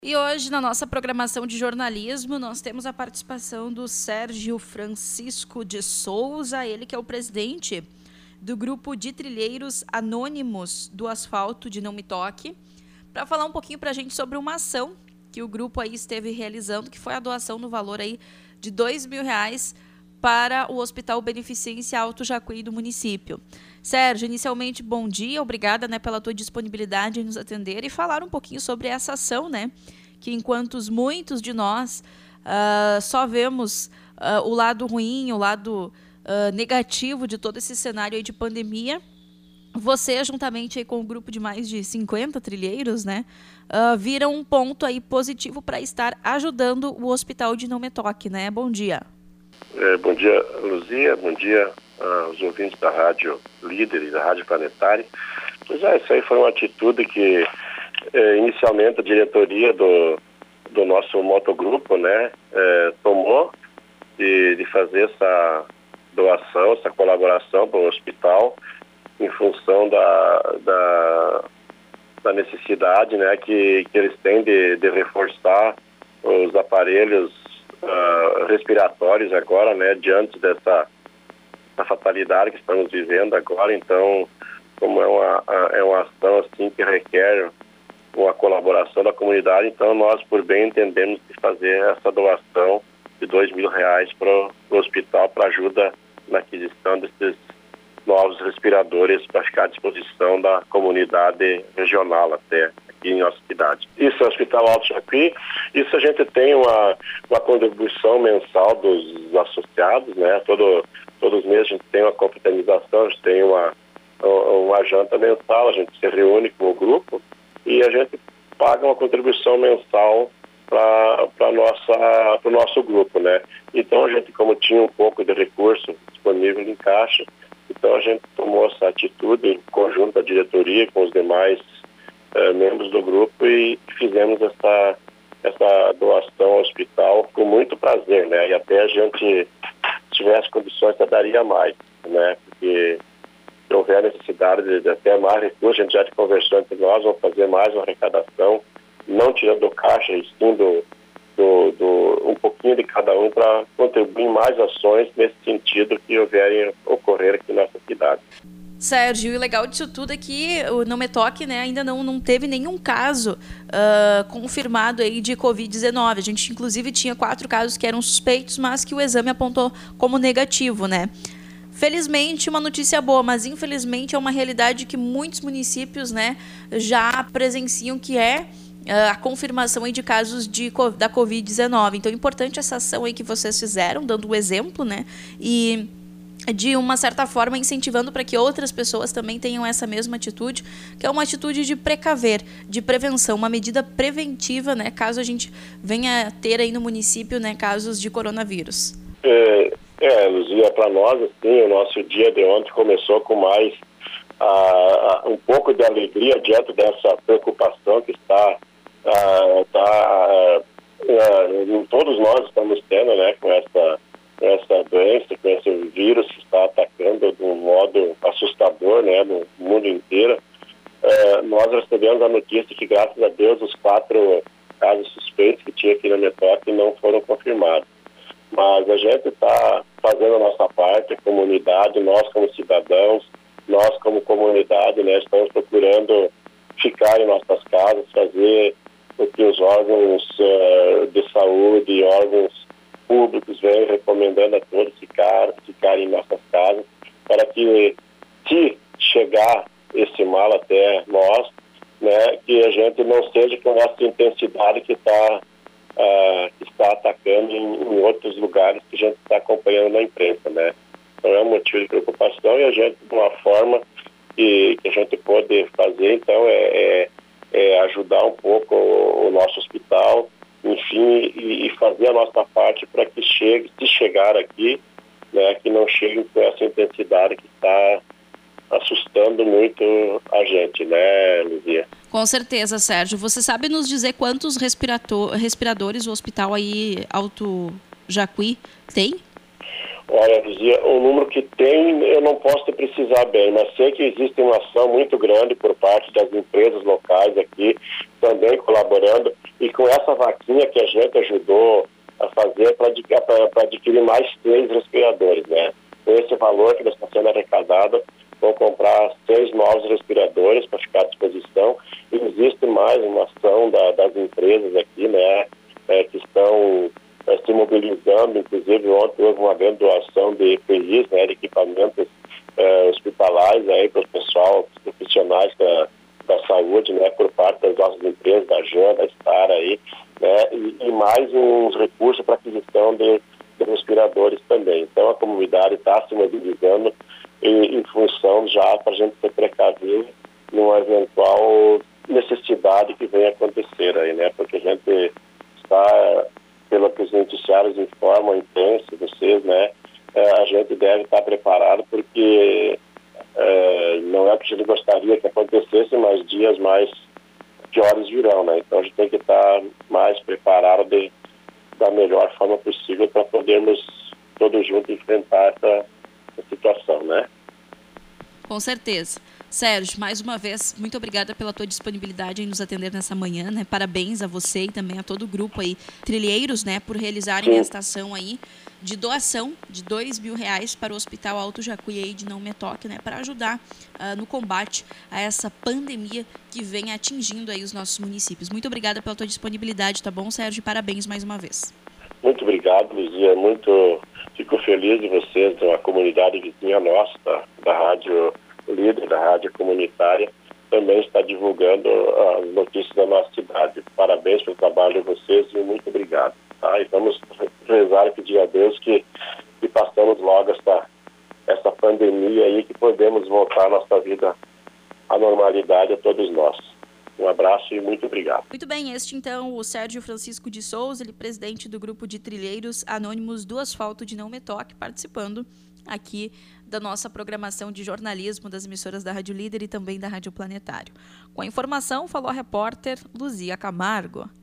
E hoje, na nossa programação de jornalismo, nós temos a participação do Sérgio Francisco de Souza, ele que é o presidente do grupo de trilheiros anônimos do asfalto de Não Me Toque, para falar um pouquinho para a gente sobre uma ação que o grupo aí esteve realizando, que foi a doação no valor aí de R$2.000 para o Hospital Beneficência Alto Jacuí do município. Sérgio, inicialmente, bom dia, obrigada, pela tua disponibilidade em nos atender e falar um pouquinho sobre essa ação, que enquanto muitos de nós só vemos o lado ruim, o lado negativo de todo esse cenário aí de pandemia, você, juntamente aí com um grupo de mais de 50 trilheiros, viram um ponto aí positivo para estar ajudando o Hospital de Não Me Toque, Bom dia. Bom dia, Luzia. Bom dia aos ouvintes da Rádio Líder e da Rádio Planetária. Pois isso aí foi uma atitude que inicialmente a diretoria do nosso motogrupo, tomou de fazer essa doação, essa colaboração para o hospital em função da necessidade, que eles têm de reforçar os aparelhos respiratórios agora, diante dessa fatalidade que estamos vivendo agora. Então, como é uma ação assim que requer uma colaboração da comunidade, então nós, por bem, entendemos de fazer essa doação de R$2.000 para o hospital para ajuda na aquisição desses novos respiradores para ficar à disposição da comunidade regional até aqui em nossa cidade. Isso é o Hospital Alto Jacuí. Isso a gente tem uma contribuição mensal dos associados, todos os meses a gente tem uma confraternização, a gente tem uma janta mensal, a gente se reúne com o grupo e a gente paga uma contribuição mensal para o nosso grupo, Então a gente, como tinha um pouco de recurso disponível em caixa, então a gente tomou essa atitude em conjunto da diretoria com os demais membros do grupo e fizemos essa doação ao hospital com muito prazer, E até a gente, se tivesse condições, até daria mais, Porque se houver necessidade de até mais recursos, a gente já conversou entre nós, vamos fazer mais uma arrecadação, não tirando do caixa, e sim um pouquinho de cada um para contribuir em mais ações nesse sentido que houverem ocorrer aqui na nossa cidade. Sérgio, e o legal disso tudo é que o Não Me Toque, ainda não teve nenhum caso confirmado aí de Covid-19. A gente, inclusive, tinha 4 casos que eram suspeitos, mas que o exame apontou como negativo, Felizmente, uma notícia boa, mas infelizmente é uma realidade que muitos municípios, já presenciam, que é a confirmação aí de casos da Covid-19. Então, é importante essa ação aí que vocês fizeram, dando o exemplo, E de uma certa forma incentivando para que outras pessoas também tenham essa mesma atitude, que é uma atitude de precaver, de prevenção, uma medida preventiva, caso a gente venha ter aí no município, casos de coronavírus. Luzia, para nós, assim, o nosso dia de ontem começou com mais um pouco de alegria diante dessa preocupação que todos nós estamos tendo, com essa doença, com esse vírus que está atacando de um modo assustador, no mundo inteiro. Nós recebemos a notícia que, graças a Deus, os 4 casos suspeitos que tinha aqui na Não Me Toque não foram confirmados. Mas a gente está fazendo a nossa parte, a comunidade, nós como cidadãos, nós como comunidade, estamos procurando ficar em nossas casas, fazer o que os órgãos de saúde e órgãos públicos vêm recomendando a todos ficarem em nossas casas, para que, se chegar esse mal até nós, que a gente não seja com essa intensidade que está atacando em outros lugares que a gente está acompanhando na imprensa, Então é um motivo de preocupação e a gente, de uma forma que a gente pode fazer, então, é ajudar um pouco o nosso hospital, enfim, e fazer a nossa parte para que se chegar aqui, que não chegue com essa intensidade que está assustando muito a gente, Luzia? Com certeza, Sérgio. Você sabe nos dizer quantos respiradores o hospital aí Alto Jacuí tem? Olha, dizia, o número que tem eu não posso te precisar bem, mas sei que existe uma ação muito grande por parte das empresas locais aqui, também colaborando, e com essa vaquinha que a gente ajudou a fazer para adquirir mais 3 respiradores, né? Com esse valor que está sendo arrecadado, vão comprar 6 novos respiradores para ficar à disposição. E existe mais uma ação das empresas aqui, né, que estão se mobilizando. Inclusive, ontem houve uma grande doação de EPIs, né, de equipamentos hospitalares aí para o pessoal, profissionais da saúde, né, por parte das nossas empresas, da JAN, da STAR aí, né, e mais uns recursos para aquisição de respiradores também. Então, a comunidade está se mobilizando em função já para a gente se precaver numa eventual necessidade que venha acontecer aí, né, porque a gente está, pelo que os noticiários informam, intenso, vocês, né, a gente deve estar preparado porque não é o que a gente gostaria que acontecesse, mas dias mais piores virão, né? Então a gente tem que estar mais preparado da melhor forma possível para podermos todos juntos enfrentar essa situação, né? Com certeza. Sérgio, mais uma vez, muito obrigada pela tua disponibilidade em nos atender nessa manhã, né? Parabéns a você e também a todo o grupo aí, Trilheiros, né, por realizarem esta ação aí de doação de R$2.000 para o Hospital Alto Jacuí de Não Me Toque, né, para ajudar no combate a essa pandemia que vem atingindo aí os nossos municípios. Muito obrigada pela tua disponibilidade, tá bom, Sérgio? Parabéns mais uma vez. Muito obrigado, Luzia. Fico feliz de vocês, de uma comunidade vizinha nossa, da Rádio Líder, da Rádio Comunitária, também está divulgando as notícias da nossa cidade. Parabéns pelo trabalho de vocês e muito obrigado. Tá? E vamos rezar e pedir a Deus que passamos logo essa pandemia aí, que podemos voltar a nossa vida à normalidade a todos nós. Um abraço e muito obrigado. Muito bem, este então o Sérgio Francisco de Souza, ele presidente do grupo de trilheiros anônimos do Asfalto de Não Me Toque, participando aqui da nossa programação de jornalismo das emissoras da Rádio Líder e também da Rádio Planetário. Com a informação, falou a repórter Luzia Camargo.